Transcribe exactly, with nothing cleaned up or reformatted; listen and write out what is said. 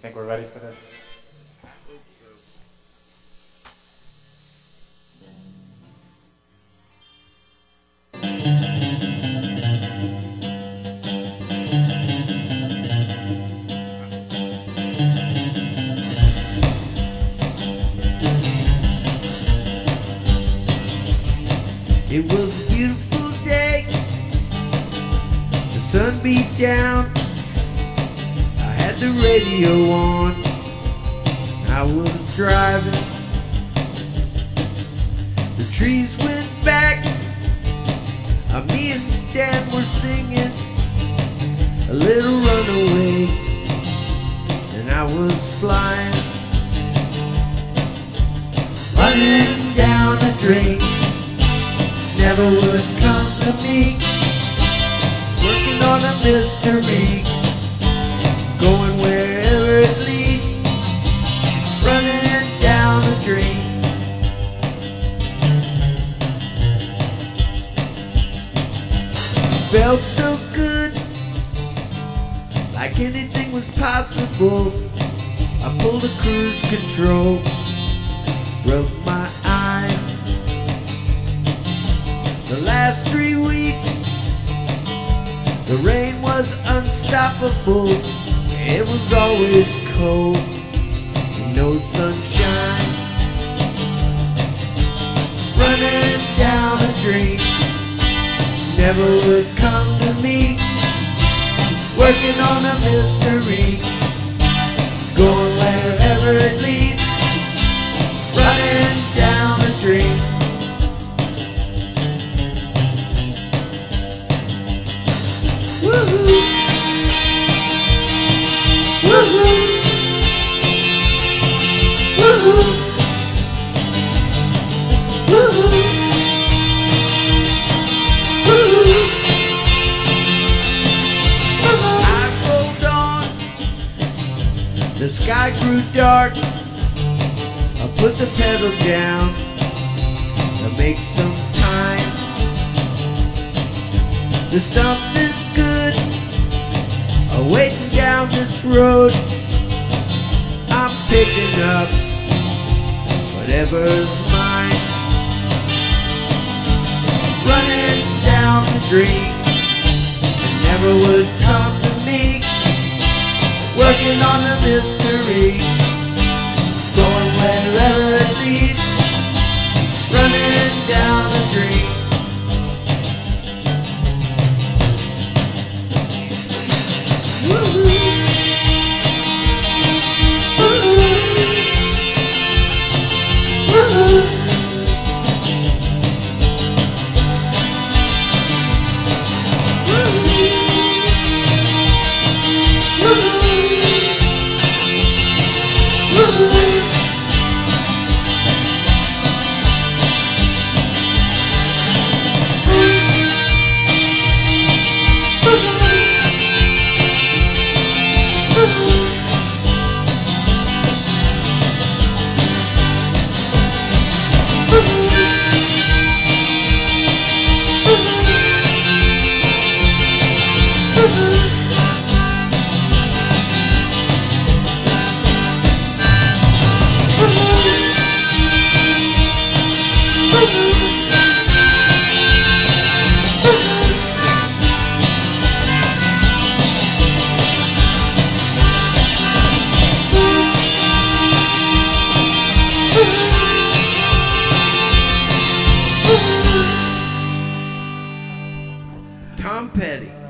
think we're ready for this? It was a beautiful day, the sun beat down, I had the radio on, I was driving, the trees went back, uh, me and Dad were singing a little runaway, and I was flying, running down a drain. Never would come to me, working on a mystery, going wherever it leads, running down a drain. Felt so good, like anything was possible. I pulled the cruise control, rubbed my eyes. The last three weeks, the rain was unstoppable. It was always cold, and no sunshine. Running down a drain, never would come to me. Working on a mystery, going wherever it leads. Running down a drain. Woohoo! Woohoo! Woohoo! Woohoo! Woohoo! I rolled on, the sky grew dark. I put the pedal down to make some time. There's something good waiting down this road. I'm picking up whatever's mine. Running down the drain, it never would come to me. Working on a mystery, going wherever it leads. Running down the drain. Woohoo! Tom Petty.